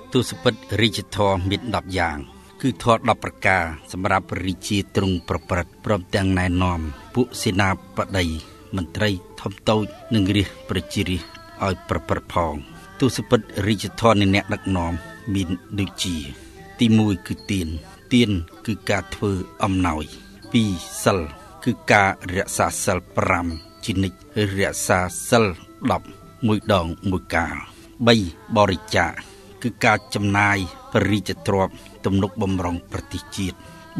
ទស្សពិតរាជធម៌មាន10យ៉ាងគឺធម៌10ប្រការសម្រាប់រាជាទ្រង់ប្រព្រឹត្តព្រមទាំងណែនាំពួកសេនាបតីមន្ត្រីធំតូចនិងរាជប្រជារាស្ត្រឲ្យប្រព្រឹត្តផងទស្សពិតរាជធម៌នៃអ្នកដឹកនាំមានដូចជាទី1គឺទានគឺការធ្វើអំណោយ2សិលគឺការរក្សាសិល5ជានិច្ចរក្សាសិល10មួយដងមួយកាល3បរិច្ចាគគឺការចំណាយព្រះរាជទ្រព្យទំនុកបម្រុងប្រទេសជាតិ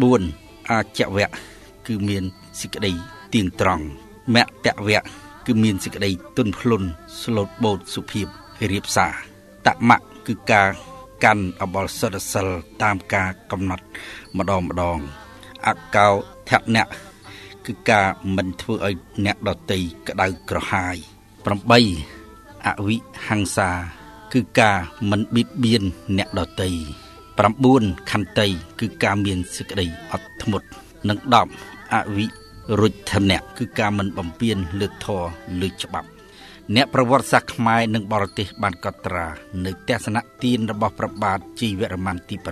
4អាចវៈគឺមានសេចក្តីទៀងត្រង់មតវៈគឺមានសេចក្តីទន់ភ្លន់ស្លូតបូតសុភាពរៀបសារតមៈគឺការកាន់អបលសិទ្ធិសិលតាមការកំណត់ម្ដងអកោថនៈគឺការមិនធ្វើឲ្យអ្នកដទៃក្តៅក្រហាយ8អវិហង្សាគឺការមិនបៀតបៀនអ្នកដទៃ9ខន្តីគឺការមានសេចក្តីអត់ធ្មត់និង10អវិរុទ្ធនៈគឺការមិនបំពានលើធម៌លើច្បាប់អ្នកប្រវត្តិសាស្ត្រខ្មែរនិងបរទេសបានកត់ត្រានៅទស្សនៈទានរបស់ព្រះបាទជ័យវរ្ម័នទី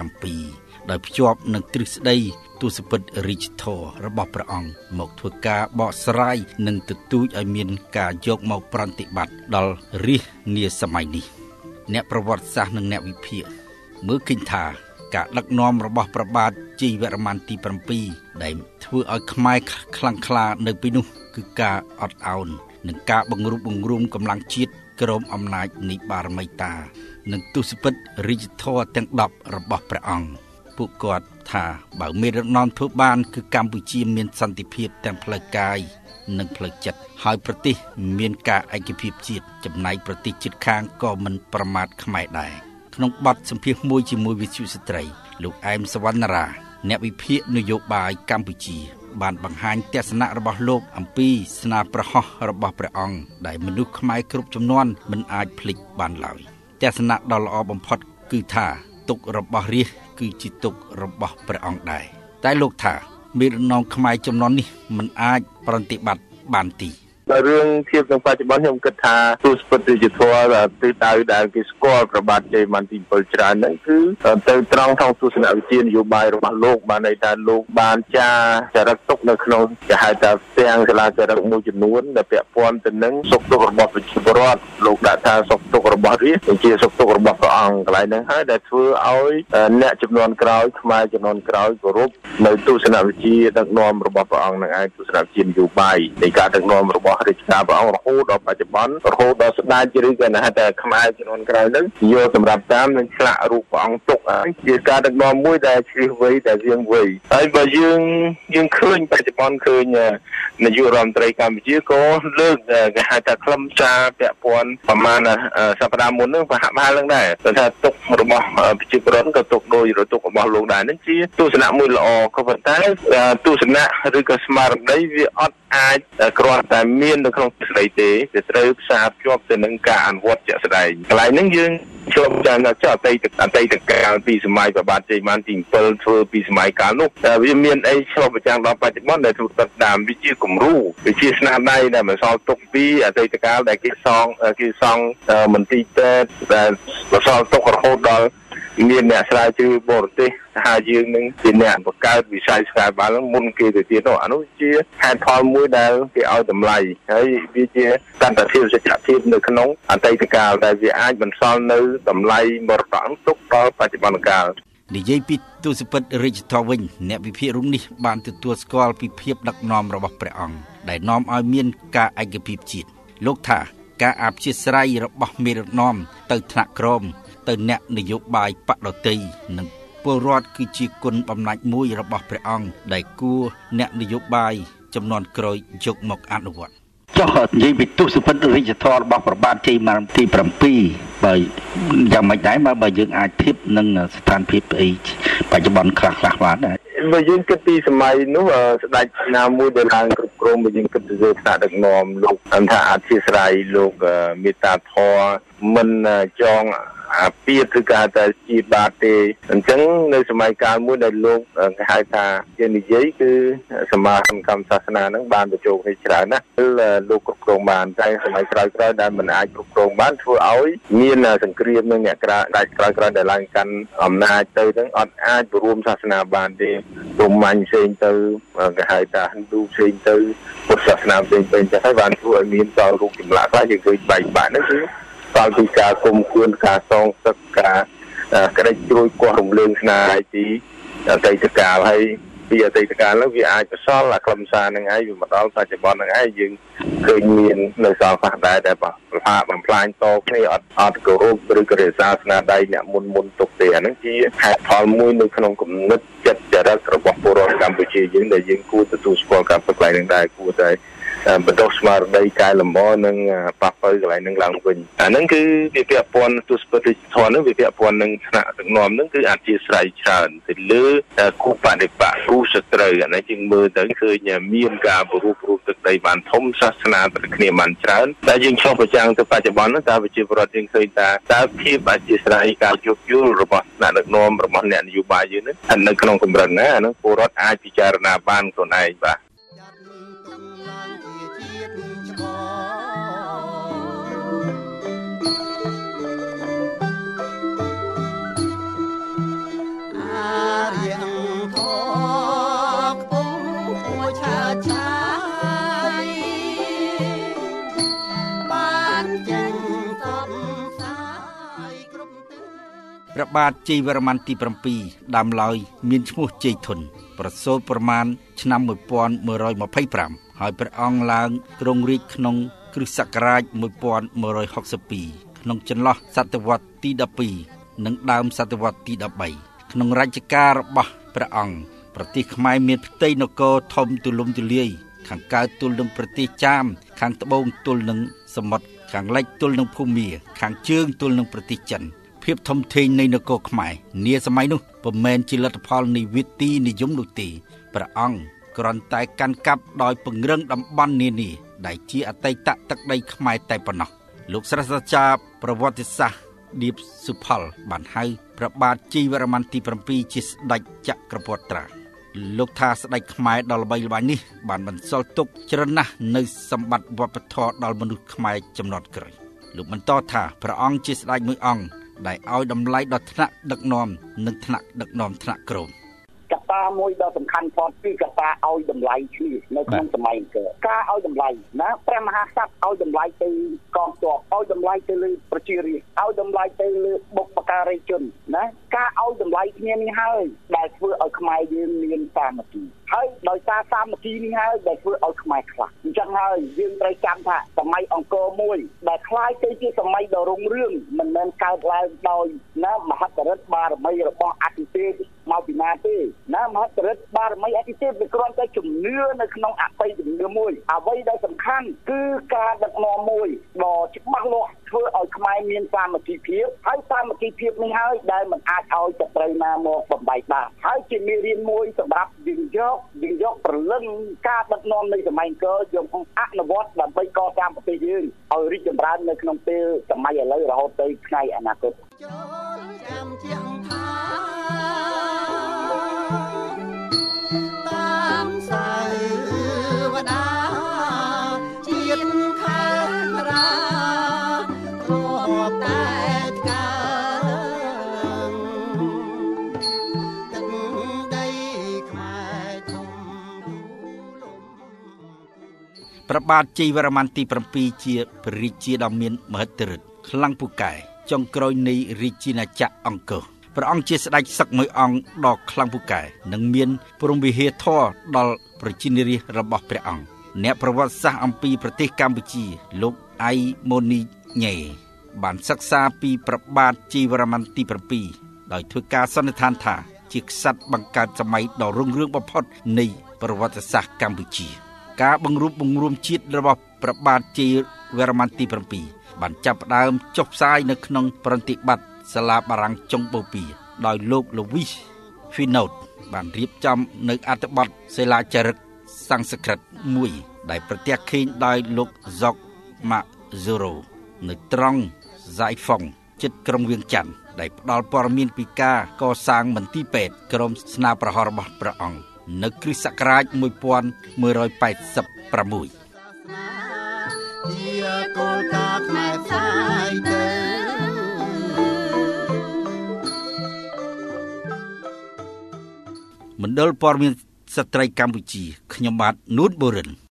7ដោយភ្ជាប់នឹងទ្រឹស្ដីទស្សពិតរាជធម៌របស់ព្រះអង្គមកធ្វើការបកស្រាយនិងទទូចឲ្យមានការយកមកប្រតិបត្តិដល់រាជនាសម័យនេះអ្នកប្រវត្តិសាស្ត្រនិងអ្នកវិភាគមើលឃើញថាការដឹកនាំរបស់ព្រះបាទជ័យវរ្ម័នទី7ដែលធ្វើឲ្យខ្មែរខ្លាំងក្លានៅពេលនោះគឺការអត់ឱននិងការបង្រួបបង្រួមកម្លាំងជាតិក្រោមអំណាចនៃបារមីតានិងទស្សពិតរាជធម៌ទាំង10របស់ព្រះអង្គពួកគាត់ថាបើមេដឹកនាំធ្វើបានគឺកម្ពុជាមានសន្តិភាពទាំងផ្លូវកាយនិងផ្លូវចិត្តហើយប្រទេសមានការឯកភាពជាតិចំណែកប្រទេសជិតខាងក៏មិនប្រមាថខ្មែរដែរក្នុងបទសម្ភាសន៍មួយជាមួយវិទ្យុស្ត្រីលោកអែមសវណ្ណារាអ្នកវិភាគនយោបាយកម្ពុជាបានបង្ហាញទស្សនៈរបស់លោកអំពីស្នាប្រហោះរបស់ព្រះអង្គដែលមនុស្សខ្មែរគ្រប់ជំនាន់មិនអាចភ្លេចបានឡើយទស្សនៈដ៏ល្អបំផុតគឺថាទុករបស់រាជគឺជាទុករបស់ព្រះអង្គដែរតែលោកថាមេដឹកនាំខ្មែរជំនាន់នេះមិនអាចប្រតិបត្តិបានទីរឿងធៀបនឹងបច្ចុប្បន្នខ្ញុំគិតថាទស្សពិតរាជធម៌ទិសដៅដែលគេស្គាល់ប្របាទជ័យវរ្ម័នទី7ច្រើនហ្នឹងគឺទៅត្រង់ក្នុងទស្សនវិជ្ជានយោបាយរបស់លោកបានន័យថាលោកបានចារឹកទុកនៅក្នុងគេហៅថាផ្ទាំងសាលាចារឹកមួយចំនួនដែលពាក់ព័ន្ធទៅនឹងសុខទុក្ខរបស់ប្រជាពលរដ្ឋលោកដាក់ថាសុខទុក្ខរបស់រាជជាសុខទុក្ខរបស់ព្រះអង្គកន្លែងហ្នឹងហើយដែលធ្វើឲ្យអ្នកចំនួនក្រោយខ្មែរចំនួនក្រោយគោរពនៅទស្សនវិជ្ជាដឹកនាំរបស់ព្រះអង្គនឹងឯងទស្សនវិជ្ជានយោបាយនៃការដឹកនាំរបស់រាជការព្រះអង្គរហូតដល់បច្ចុប្បន្នរហូតដល់ស្ដេចឬក៏ណាតែខ្មែរជំនាន់ក្រោយហ្នឹងយកសម្រាប់តាមនឹងឆ្លាក់រូបព្រះអង្គទុកហើយជាការដឹកនាំមួយដែលជ្រឹះវៃដែលរៀងវៃហើយបើយើងឃើញបច្ចុប្បន្នឃើញនាយករដ្ឋមន្ត្រីកម្ពុជាក៏លើកគេហៅថាខ្លឹមសារពាក់ព័ន្ធប្រមាណសប្តាហ៍មុនហ្នឹងប្រហាក់ប្រហែលហ្នឹងដែរគាត់ថាទុករបស់ប្រជាពលរដ្ឋក៏ទុកដោយទុករបស់លោកដែរហ្នឹងជាទស្សនៈមួយល្អក៏ប៉ុន្តែទស្សនៈឬក៏ស្មារតីវាអត់អាចគ្រាន់តែមាននៅក្នុងទ្រឹស្ដីទេវាត្រូវផ្សារភ្ជាប់ទៅនឹងការអនុវត្តជាក់ស្ដែងកន្លែងហ្នឹងយើងឆ្លងចាំដល់អតីតកាលពីសម័យព្រះបាទជ័យវរ្ម័នទី7ធ្វើពីសម័យកាលនោះតែវាមានអីឆ្លងប្រចាំដល់បច្ចុប្បន្នដែលធ្វើទឹកតាមវាជាគំរូវាជាស្នាដៃដែលបន្សល់ទុកពីអតីតកាលដែលគេសង់មន្ទីរពេទ្យដែលបន្សល់ទុករហូតដល់មានអ្នកស្រាវជ្រាវបរទេសថាយើងនឹងជាអ្នកបង្កើតវិស័យស្កាយបាលមុនគេទៅទៀតនោះអានោះជាហេតុផលមួយដែលគេឲ្យតម្លៃហើយវាជាសន្តិភាពសច្ចភាពនៅក្នុងអតីតកាលដែលវាអាចបន្សល់នៅតម្លៃមរតកទុកដល់បច្ចុប្បន្នកាលនិយាយពីទស្សពិតរាជធម៌វិញអ្នកវិភាគរូបនេះបានទទួលស្គាល់ពីភាពដឹកនាំរបស់ព្រះអង្គដែលនាំឲ្យមានការឯកភាពជាតិលោកថាការអព្យាស្រ័យរបស់មេដឹកនាំទៅថ្នាក់ក្រោមទៅអ្នកនយោបាយបដតីនិងពលរដ្ឋគឺជាគុណបំណាច់មួយរបស់ព្រះអង្គដែលគួរអ្នកនយោបាយចំនួនក្រោយយកមកអនុវត្តចុះនិយាយពីទស្សពិតរាជធម៌របស់ព្រះបាទជ័យវរ្ម័នទី7បើយ៉ាងម៉េចដែរបើយើងអាចធៀបនឹងស្ថានភាពអីបច្ចុប្បន្នខ្លះបានដែរបើយើងគិតពីសម័យនោះស្ដេចណាមួយដែលឡើងគ្រប់គ្រងបើយើងគិតទៅលើថ្នាក់ដឹកនាំលោកថាអធិស្ឋានលោកមេត្តាធម៌មិនចងអាពាធគឺការតែជាបាតទេអញ្ចឹងនៅសម័យកាលមួយដែលលោកគេហៅថាជានិយាយគឺសមាគមកម្មសាសនាហ្នឹងបានបញ្ចូលគ្នាច្រើនណាស់គឺលោកគ្រប់គ្រងបានតែសម័យក្រោយៗដែលមិនអាចគ្រប់គ្រងបានធ្វើឲ្យមានសង្គ្រាមនឹងអ្នកក្រៅដាច់ក្រោយៗដែលឡើងកាន់អំណាចទៅហ្នឹងអត់អាចរួមសាសនាបានទេព្រហ្មញ្ញផ្សេងទៅគេហៅថាហិណ្ឌូផ្សេងទៅពុទ្ធសាសនាផ្សេងទៅចឹងហើយបានធ្វើឲ្យមានតរូបចម្លាក់ខ្លះយើងឃើញបែកបាក់ហ្នឹងគឺតពីការគុំគួនការសងសឹកការក្តិចជួយគាស់រំលើងស្នាដៃពីអតីតកាលហើយពីអតីតកាលនោះវាអាចបន្សល់អាខ្លឹមសារនឹងឯងវាមកដល់បច្ចុប្បន្ននឹងឯងយើងឃើញមាននៅសល់ខ្លះដែរដែលបំផ្លាញតគ្នាអត់គោរពឬក៏រក្សាស្នាដៃអ្នកមុនទុកទេអាហ្នឹងជាហេតុផលមួយនៅក្នុងគំនិតចិត្តចរិតរបស់ពលរដ្ឋកម្ពុជាយើងដែលយើងគួរទទួលស្គាល់ការប្រកែកនឹងដែរគួរតែបណ្ដុះស្មារតីកែលម្អនិងប៉ះប៉ូវកន្លែងនឹងឡើងវិញអាហ្នឹងគឺវាពាក់ព័ន្ធទស្សនវិជ្ជាធម៌ហ្នឹងវាពាក់ព័ន្ធនឹងថ្នាក់ដឹកនាំហ្នឹងគឺអធិស្ឋានច្រើនទៅលើគូបដិបត្តិគូសត្រូវអានេះជាងមើលទៅឃើញមានការបរិបរូបទឹកដីបានធំសាសនាទៅគ្នាបានច្រើនតែយើងឆ្លុះប្រចាំងទៅបច្ចុប្បន្នហ្នឹងតើប្រជាពលរដ្ឋយើងឃើញថាតើភាពអធិស្ឋានការយោគយល់របស់ថ្នាក់ដឹកនាំរបស់អ្នកនយោបាយយើងហ្នឹងស្ថិតនៅក្នុងកម្រិតណាអាហ្នឹងពលរដ្ឋអាចពិចារណាបានខ្លួនឯងបាទព្រះបាទជ័យវរ្ម័នទី7ដើមឡើយមានឈ្មោះជ័យធុនប្រសូតប្រមាណឆ្នាំ1125ហើយព្រះអង្គឡើងគ្រងរាជ្យក្នុងគ្រិស្តសករាជ1162ក្នុងចន្លោះសតវត្សទី12និងដើមសតវត្សទី13ក្នុងរជ្ជកាលរបស់ព្រះអង្គប្រទេសខ្មែរមានផ្ទៃនគរធំទូលំទូលាយខាងកើតទល់នឹងប្រទេសចាមខាងត្បូងទល់នឹងសមុទ្រខាងលិចទល់នឹងភូមាខាងជើងទល់នឹងប្រទេសចិនភាពធំធេងនៃនគរខ្មែរនាសម័យនោះពុំមែនជាលទ្ធផលនៃវិធីនិយមនោះទេព្រះអង្គគ្រាន់តែកាន់កាប់ដោយពង្រឹងតំបន់នានាដែលជាអតីតទឹកដីខ្មែរតែប៉ុណ្ណោះលោកសាស្ត្រាចារ្យប្រវត្តិសាស្ត្រឌៀបសុផលបានហៅព្រះបាទជ័យវរ្ម័នទី7ជាស្ដេចចក្រពត្តិត្រាលោកថាស្ដេចខ្មែរដ៏ល្បីល្បាញនេះបានបន្សល់ទុកច្រើនណាស់នៅសម្បត្តិវប្បធម៌ដល់មនុស្សខ្មែរជំនាន់ក្រោយលោកបន្តថាព្រះអង្គជាស្ដេចមួយអង្គដែលឲ្យតម្លៃដល់ថ្នាក់ដឹកនាំនិងថ្នាក់ដឹកនាំថ្នាក់ក្រោមកត្តាមួយដ៏សំខាន់ផងគឺកត្តាឲ្យតម្លៃគ្នានៅក្នុងសម័យអង្គរការឲ្យតម្លៃណាព្រះមហាក្សត្រឲ្យតម្លៃទៅកងទ័ពឲ្យតម្លៃទៅលើប្រជារាស្ត្រឲ្យតម្លៃទៅលើបុព្វការីជនណាការឲ្យតម្លៃគ្នានេះហើយដែលធ្វើឲ្យខ្មែរយើងមានសាមគ្គីហើយដោយសារសាមគ្គីនេះហើយដែលធ្វើឲ្យខ្មែរខ្លះអញ្ចឹងហើយយើងត្រូវចាំថាសម័យអង្គរមួយដែលคล้ายទៅជាសម័យដ៏រុងរឿងមិនមែនកើតឡើងដោយណាមហិទ្ធិឫទ្ធិបារមីរបស់អតិទេពមកពីណាទេណាមហិទ្ធិឫទ្ធិបារមីអតិទេពវាគ្រាន់តែជំនឿនៅក្នុងអបិយជំនឿមួយអ្វីដែលសំខាន់គឺការដឹកនាំមួយដ៏ច្បាស់លាស់ធ្វើឲ្យខ្មែរមានសាមគ្គីភាពហើយសាមគ្គីភាពនេះហើយដែលមិនអាចឲ្យតែត្រូវណាមកបំបែកបានហើយជាមេរៀនមួយសម្រាប់យើងយកព្រលឹងការដឹកនាំនៃសម័យអង្គរយកអនុវត្តដើម្បីកសាងប្រទេសយើងឲ្យរីកចម្រើននៅក្នុងពេលសម័យឥឡូវរហូតទៅថ្ងៃអនាគតចូលចាំជាងថាតាមសាវតាជាតិខារាគ្របតែព្រះបាទជ័យវរ្ម័នទី7ជាព្រះរាជាដ៏មានមហិទ្ធិឫទ្ធិខ្លាំងពូកែចុងក្រោយនៃរាជាណាចក្រអង្គរព្រះអង្គជាស្ដេចសឹកមួយអង្គដ៏ខ្លាំងពូកែនិងមានព្រហ្មវិហារធម៌ដល់ប្រជារាស្ត្ររបស់ព្រះអង្គអ្នកប្រវត្តិសាស្ត្រអំពីប្រទេសកម្ពុជាលោកអៃម៉ូនីញ៉េបានសិក្សាពីព្រះបាទជ័យវរ្ម័នទី7ដោយធ្វើការសន្និដ្ឋានថាជាក្សត្របង្កើតសម័យដ៏រុងរឿងបំផុតនៃប្រវត្តិសាស្ត្រកម្ពុជាការបង្រួបបង្រួមជាតិរបស់ព្រះបាទជ័យវរ្ម័នទី7បានចាប់ផ្ដើមចុះផ្សាយនៅក្នុងប្រតិបត្តិសាលាបារាំងចុងបូព៌ាដោយលោក Louis Finot បានរៀបចំនៅអត្ថបទសិលាចារឹកសំស្ក្រឹតមួយដែលប្រទះខេងដោយលោក Jacques Mazuro នៅត្រង់ Zaifong ជិតក្រុងវៀងច័ន្ទដែលផ្ដល់ព័ត៌មានពីការកសាងមន្ទីរពេទ្យក្រមស្នាប្រហោះរបស់ព្រះអង្គនៅគ្រិស្តសករាជ1186 ជាគោលការណ៍ផ្នែកផ្សាយទៅមណ្ឌលព័ត៌មានស្ត្រីកម្ពុជាខ្ញុំបាទនួនបូរិន